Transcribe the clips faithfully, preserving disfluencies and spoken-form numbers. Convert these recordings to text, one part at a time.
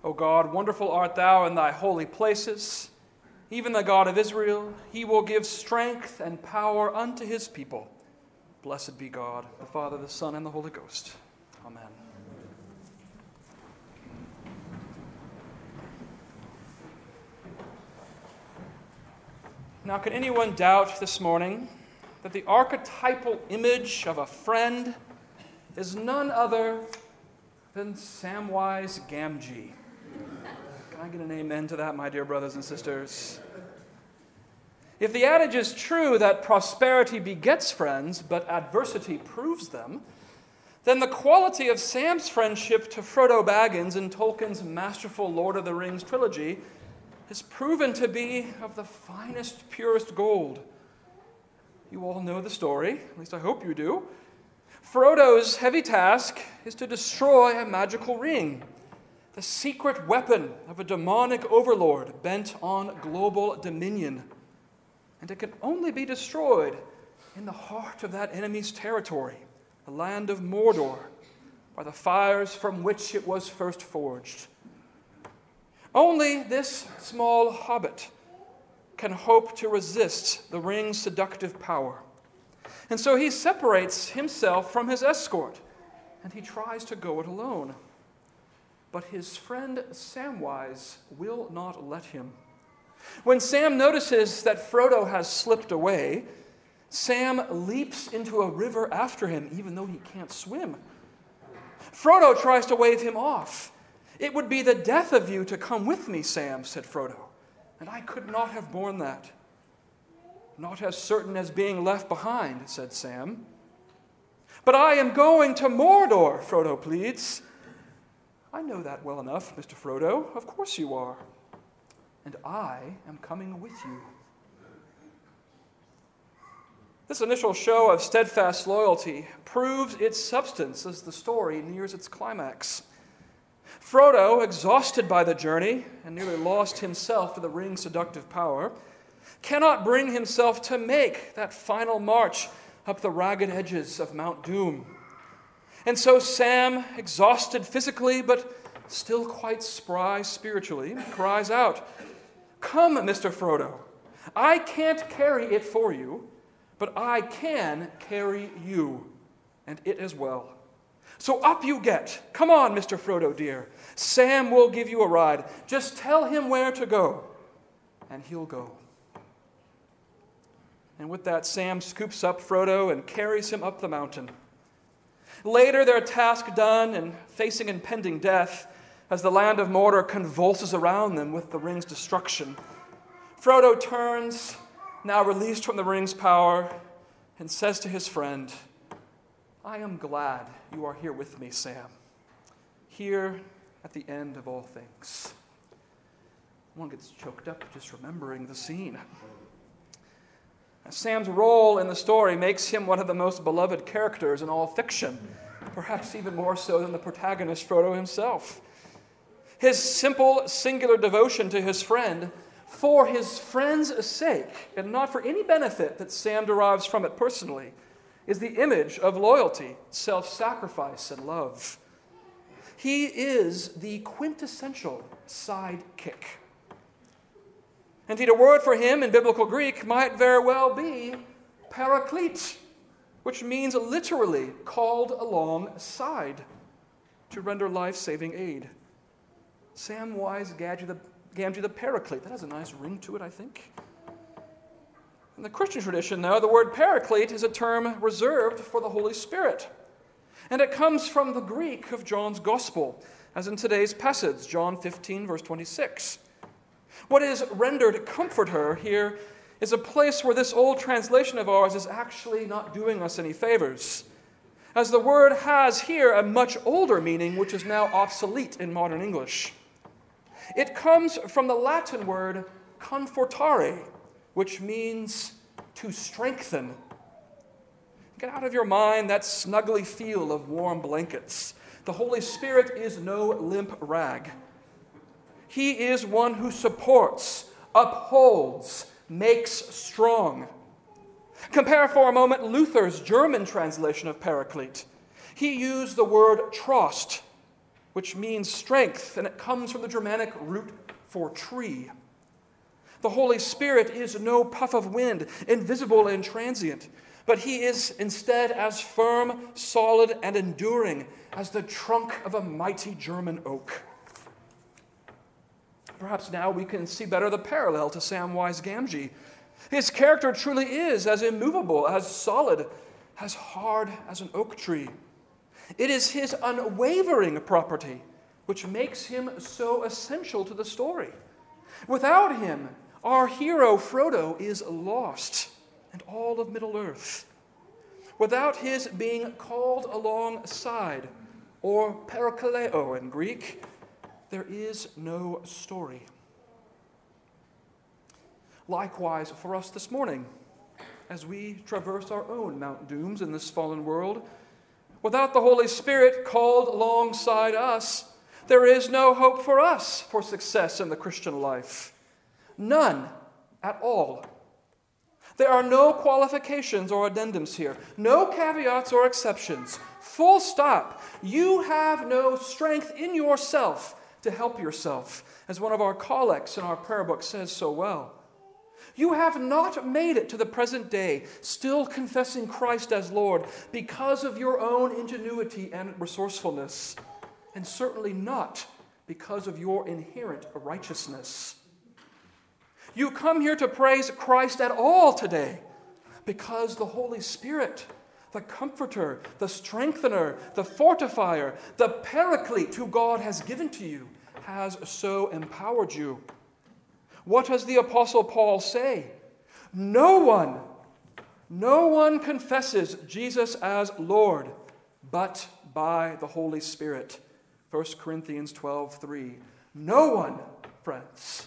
O God, wonderful art thou in thy holy places. Even the God of Israel, he will give strength and power unto his people. Blessed be God, the Father, the Son, and the Holy Ghost. Amen. Now, can anyone doubt this morning that the archetypal image of a friend is none other than Samwise Gamgee? Can I get an amen to that, my dear brothers and sisters? If the adage is true that prosperity begets friends, but adversity proves them, then the quality of Sam's friendship to Frodo Baggins in Tolkien's masterful Lord of the Rings trilogy is proven to be of the finest, purest gold. You all know the story, at least I hope you do. Frodo's heavy task is to destroy a magical ring, the secret weapon of a demonic overlord bent on global dominion. And it can only be destroyed in the heart of that enemy's territory, the land of Mordor, by the fires from which it was first forged. Only this small hobbit can hope to resist the ring's seductive power. And so he separates himself from his escort, and he tries to go it alone. But his friend Samwise will not let him. When Sam notices that Frodo has slipped away, Sam leaps into a river after him, even though he can't swim. Frodo tries to wave him off. "It would be the death of you to come with me, Sam," said Frodo, "and I could not have borne that." "Not as certain as being left behind," said Sam. "But I am going to Mordor," Frodo pleads. "I know that well enough, Mister Frodo. Of course you are. And I am coming with you." This initial show of steadfast loyalty proves its substance as the story nears its climax. Frodo, exhausted by the journey and nearly lost himself to the ring's seductive power, cannot bring himself to make that final march up the ragged edges of Mount Doom. And so Sam, exhausted physically but still quite spry spiritually, cries out, "Come, Mister Frodo, I can't carry it for you, but I can carry you, and it as well. So up you get. Come on, Mister Frodo dear. Sam will give you a ride. Just tell him where to go, and he'll go." And with that, Sam scoops up Frodo and carries him up the mountain. Later, their task done and facing impending death, as the land of Mordor convulses around them with the ring's destruction, Frodo turns, now released from the ring's power, and says to his friend, "I am glad you are here with me, Sam, here at the end of all things." One gets choked up just remembering the scene. Sam's role in the story makes him one of the most beloved characters in all fiction, perhaps even more so than the protagonist, Frodo himself. His simple, singular devotion to his friend, for his friend's sake, and not for any benefit that Sam derives from it personally, is the image of loyalty, self-sacrifice, and love. He is the quintessential sidekick. Indeed, a word for him in biblical Greek might very well be paraklete, which means literally called alongside to render life-saving aid. Samwise Gamgee the, Gamgee the Paraclete. That has a nice ring to it, I think. In the Christian tradition, though, the word paraclete is a term reserved for the Holy Spirit. And it comes from the Greek of John's Gospel, as in today's passage, John fifteen, verse twenty-six. What is rendered comforter here is a place where this old translation of ours is actually not doing us any favors, as the word has here a much older meaning which is now obsolete in modern English. It comes from the Latin word confortare, which means to strengthen. Get out of your mind that snuggly feel of warm blankets. The Holy Spirit is no limp rag. He is one who supports, upholds, makes strong. Compare for a moment Luther's German translation of paraclete. He used the word Trost, which means strength, and it comes from the Germanic root for tree. The Holy Spirit is no puff of wind, invisible and transient, but he is instead as firm, solid, and enduring as the trunk of a mighty German oak. Perhaps now we can see better the parallel to Samwise Gamgee. His character truly is as immovable, as solid, as hard as an oak tree. It is his unwavering property which makes him so essential to the story. Without him, our hero Frodo is lost, and all of Middle-earth. Without his being called alongside, or parakaleo in Greek, there is no story. Likewise, for us this morning, as we traverse our own Mount Dooms in this fallen world, without the Holy Spirit called alongside us, there is no hope for us for success in the Christian life. None at all. There are no qualifications or addendums here, no caveats or exceptions. Full stop. You have no strength in yourself to help yourself, as one of our collects in our prayer book says so well. You have not made it to the present day, still confessing Christ as Lord, because of your own ingenuity and resourcefulness, and certainly not because of your inherent righteousness. You come here to praise Christ at all today because the Holy Spirit, the Comforter, the Strengthener, the Fortifier, the Paraclete who God has given to you, has so empowered you. What does the Apostle Paul say? No one, no one confesses Jesus as Lord, but by the Holy Spirit. First Corinthians twelve three. No one, friends.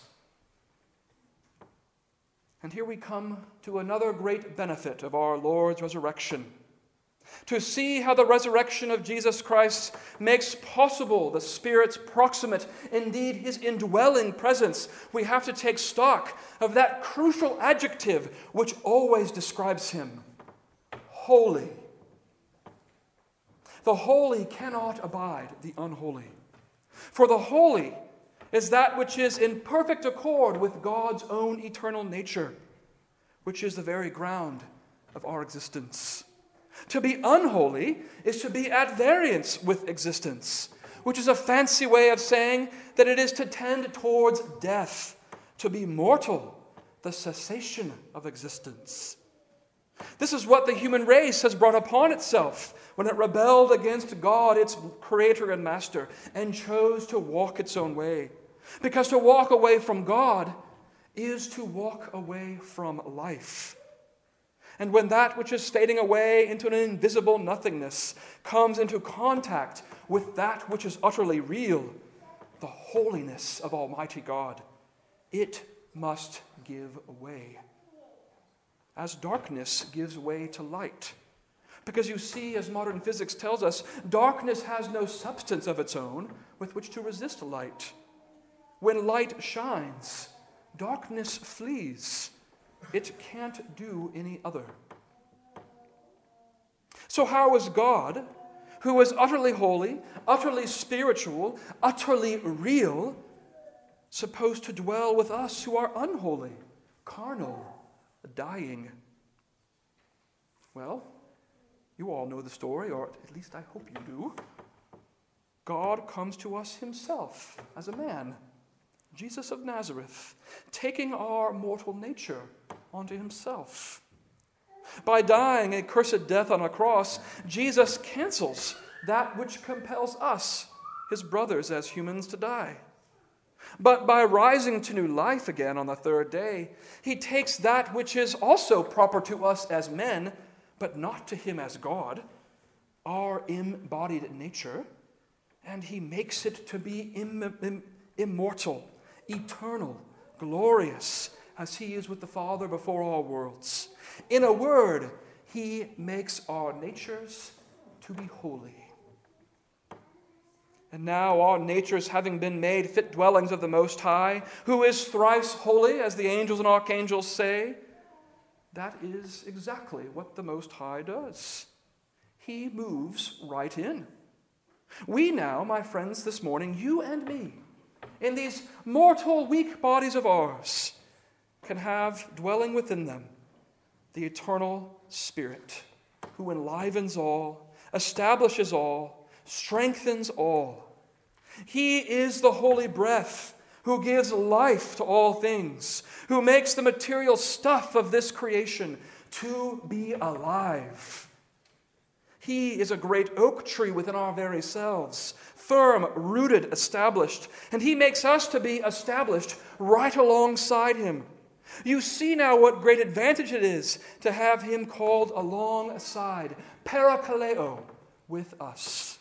And here we come to another great benefit of our Lord's resurrection. To see how the resurrection of Jesus Christ makes possible the Spirit's proximate, indeed his indwelling presence, we have to take stock of that crucial adjective which always describes him: holy. The holy cannot abide the unholy. For the holy is that which is in perfect accord with God's own eternal nature, which is the very ground of our existence. To be unholy is to be at variance with existence, which is a fancy way of saying that it is to tend towards death, to be mortal, the cessation of existence. This is what the human race has brought upon itself when it rebelled against God, its creator and master, and chose to walk its own way. Because to walk away from God is to walk away from life. And when that which is fading away into an invisible nothingness comes into contact with that which is utterly real, the holiness of Almighty God, it must give way. As darkness gives way to light. Because you see, as modern physics tells us, darkness has no substance of its own with which to resist light. When light shines, darkness flees. It can't do any other. So how is God, who is utterly holy, utterly spiritual, utterly real, supposed to dwell with us who are unholy, carnal, dying? Well, you all know the story, or at least I hope you do. God comes to us himself as a man, Jesus of Nazareth, taking our mortal nature onto himself. By dying a cursed death on a cross, Jesus cancels that which compels us, his brothers as humans, to die. But by rising to new life again on the third day, he takes that which is also proper to us as men, but not to him as God, our embodied nature, and he makes it to be im- im- immortal, eternal, glorious, as he is with the Father before all worlds. In a word, he makes our natures to be holy. And now our natures having been made fit dwellings of the Most High, who is thrice holy, as the angels and archangels say, that is exactly what the Most High does. He moves right in. We now, my friends, this morning, you and me, in these mortal, weak bodies of ours, can have dwelling within them the eternal Spirit, who enlivens all, establishes all, strengthens all. He is the holy breath who gives life to all things, who makes the material stuff of this creation to be alive. He is a great oak tree within our very selves, firm, rooted, established, and he makes us to be established right alongside him. You see now what great advantage it is to have him called alongside, parakaleo, with us.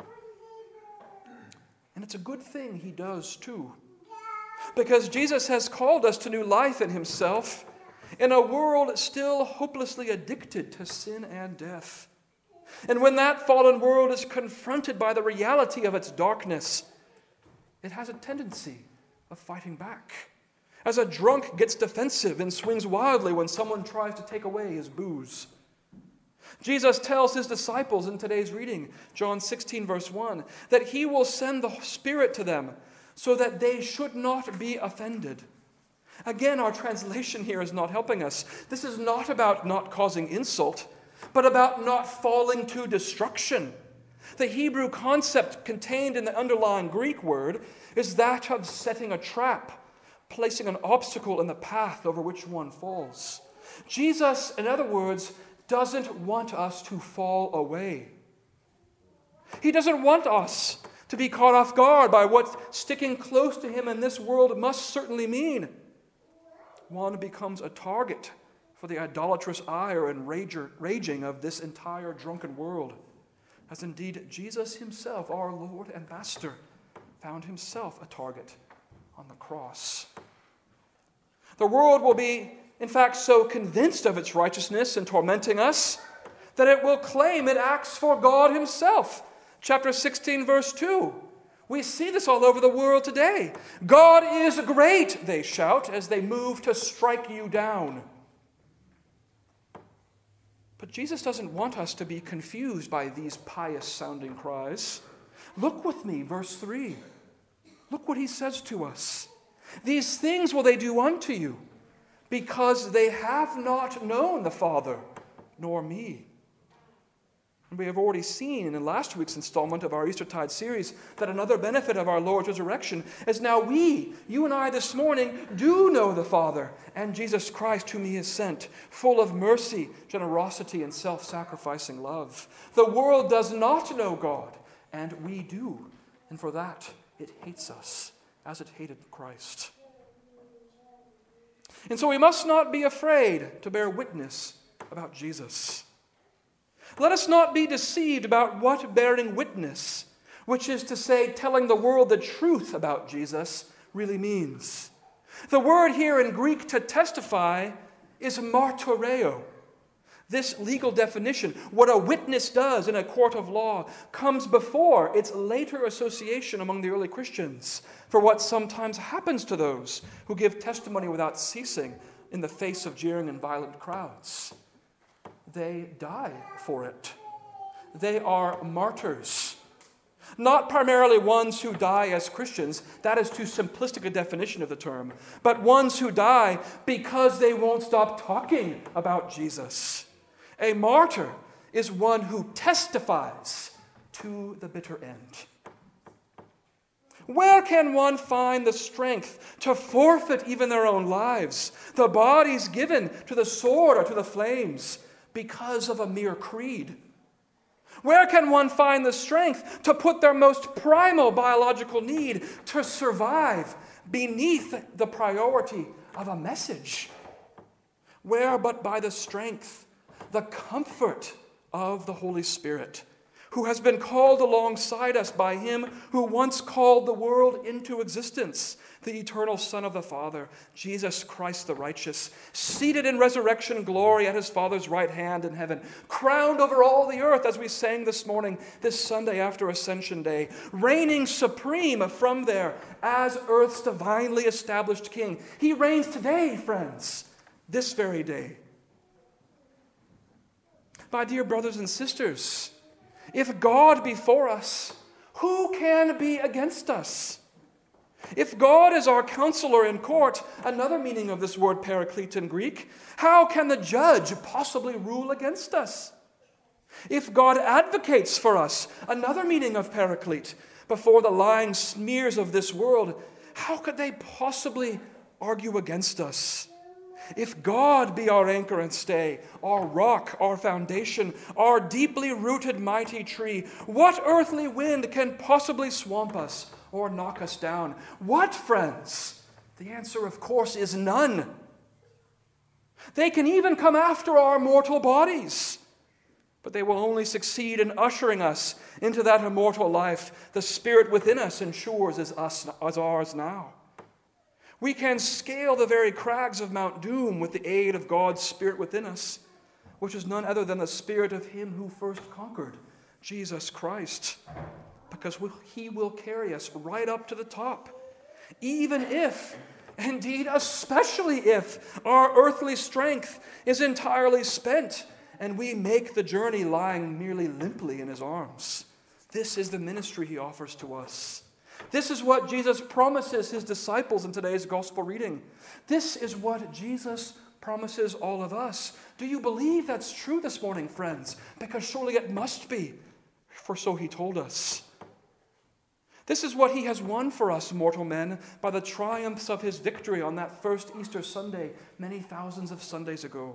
And it's a good thing he does too, because Jesus has called us to new life in himself in a world still hopelessly addicted to sin and death. And when that fallen world is confronted by the reality of its darkness, it has a tendency of fighting back. As a drunk gets defensive and swings wildly when someone tries to take away his booze. Jesus tells his disciples in today's reading, John sixteen, verse one, that he will send the Spirit to them so that they should not be offended. Again, our translation here is not helping us. This is not about not causing insult, but about not falling to destruction. The Hebrew concept contained in the underlying Greek word is that of setting a trap, placing an obstacle in the path over which one falls. Jesus, in other words, doesn't want us to fall away. He doesn't want us to be caught off guard by what sticking close to him in this world must certainly mean. One becomes a target for the idolatrous ire and raging of this entire drunken world, as indeed Jesus himself, our Lord and Master, found himself a target on the cross. The world will be, in fact, so convinced of its righteousness in tormenting us that it will claim it acts for God himself. Chapter sixteen, verse two. We see this all over the world today. God is great, they shout as they move to strike you down. But Jesus doesn't want us to be confused by these pious-sounding cries. Look with me, verse three. Look what he says to us. These things will they do unto you, because they have not known the Father, nor me. And we have already seen in last week's installment of our Eastertide series that another benefit of our Lord's resurrection is now we, you and I this morning, do know the Father and Jesus Christ whom he has sent, full of mercy, generosity, and self-sacrificing love. The world does not know God, and we do. And for that, it hates us as it hated Christ. And so we must not be afraid to bear witness about Jesus. Let us not be deceived about what bearing witness, which is to say, telling the world the truth about Jesus, really means. The word here in Greek to testify is martyreo. This legal definition, what a witness does in a court of law, comes before its later association among the early Christians for what sometimes happens to those who give testimony without ceasing in the face of jeering and violent crowds. They die for it. They are martyrs. Not primarily ones who die as Christians, that is too simplistic a definition of the term, but ones who die because they won't stop talking about Jesus. A martyr is one who testifies to the bitter end. Where can one find the strength to forfeit even their own lives, the bodies given to the sword or to the flames, because of a mere creed? Where can one find the strength to put their most primal biological need to survive beneath the priority of a message? Where but by the strength, the comfort of the Holy Spirit, who has been called alongside us by him who once called the world into existence, the eternal Son of the Father, Jesus Christ the righteous, seated in resurrection glory at his Father's right hand in heaven, crowned over all the earth, as we sang this morning, this Sunday after Ascension Day, reigning supreme from there as earth's divinely established King. He reigns today, friends, this very day. My dear brothers and sisters, if God be for us, who can be against us? If God is our counselor in court, another meaning of this word paraclete in Greek, how can the judge possibly rule against us? If God advocates for us, another meaning of paraclete, before the lying smears of this world, how could they possibly argue against us? If God be our anchor and stay, our rock, our foundation, our deeply rooted mighty tree, what earthly wind can possibly swamp us or knock us down? What, friends? The answer, of course, is none. They can even come after our mortal bodies, but they will only succeed in ushering us into that immortal life the Spirit within us ensures is us as ours now. We can scale the very crags of Mount Doom with the aid of God's Spirit within us, which is none other than the Spirit of Him who first conquered, Jesus Christ, because He will carry us right up to the top, even if, indeed especially if, our earthly strength is entirely spent and we make the journey lying merely limply in His arms. This is the ministry He offers to us. This is what Jesus promises His disciples in today's gospel reading. This is what Jesus promises all of us. Do you believe that's true this morning, friends? Because surely it must be, for so He told us. This is what He has won for us, mortal men, by the triumphs of His victory on that first Easter Sunday, many thousands of Sundays ago.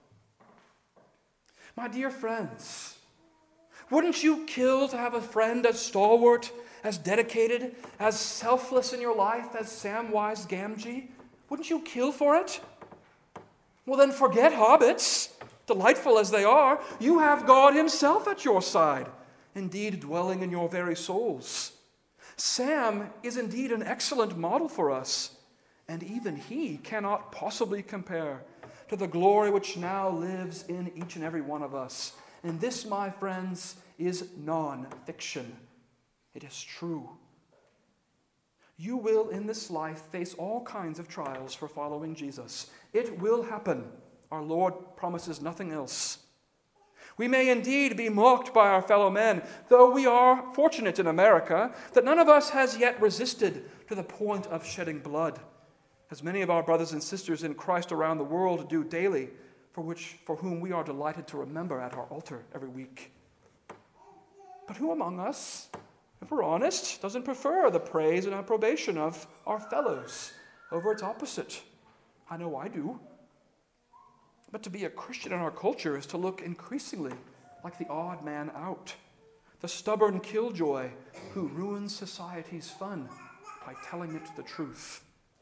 My dear friends, wouldn't you kill to have a friend as stalwart, as dedicated, as selfless in your life as Samwise Gamgee? Wouldn't you kill for it? Well, then forget hobbits, delightful as they are. You have God Himself at your side, indeed dwelling in your very souls. Sam is indeed an excellent model for us, and even he cannot possibly compare to the glory which now lives in each and every one of us. And this, my friends, is non-fiction. It is true. You will in this life face all kinds of trials for following Jesus. It will happen. Our Lord promises nothing else. We may indeed be mocked by our fellow men, though we are fortunate in America that none of us has yet resisted to the point of shedding blood, as many of our brothers and sisters in Christ around the world do daily, for which, for whom we are delighted to remember at our altar every week. But who among us, if we're honest, doesn't prefer the praise and approbation of our fellows over its opposite? I know I do. But to be a Christian in our culture is to look increasingly like the odd man out, the stubborn killjoy who ruins society's fun by telling it the truth.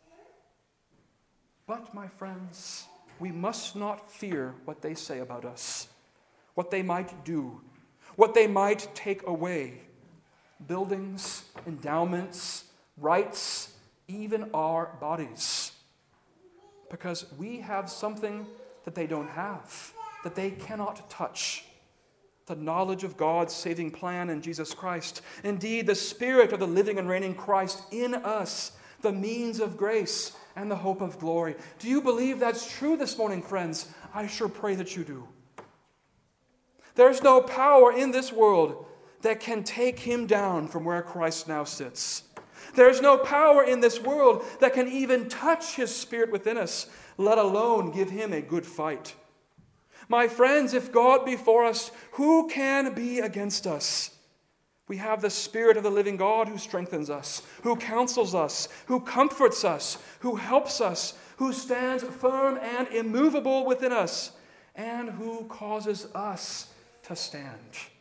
But, my friends, we must not fear what they say about us, what they might do, what they might take away. Buildings, endowments, rights, even our bodies. Because we have something that they don't have, that they cannot touch. The knowledge of God's saving plan in Jesus Christ. Indeed, the Spirit of the living and reigning Christ in us, the means of grace and the hope of glory. Do you believe that's true this morning, friends? I sure pray that you do. There's no power in this world that can take Him down from where Christ now sits. There's no power in this world that can even touch His Spirit within us, let alone give Him a good fight. My friends, if God be for us, who can be against us? We have the Spirit of the living God who strengthens us, who counsels us, who comforts us, who helps us, who stands firm and immovable within us, and who causes us to stand.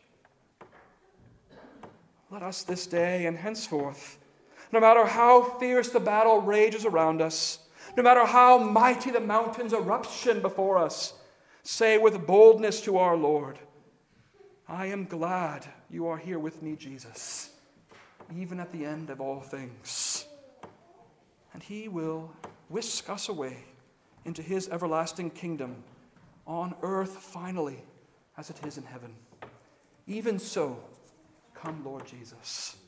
Let us this day and henceforth, no matter how fierce the battle rages around us, no matter how mighty the mountain's eruption before us, say with boldness to our Lord, I am glad you are here with me, Jesus, even at the end of all things. And He will whisk us away into His everlasting kingdom on earth finally as it is in heaven. Even so, come, Lord Jesus.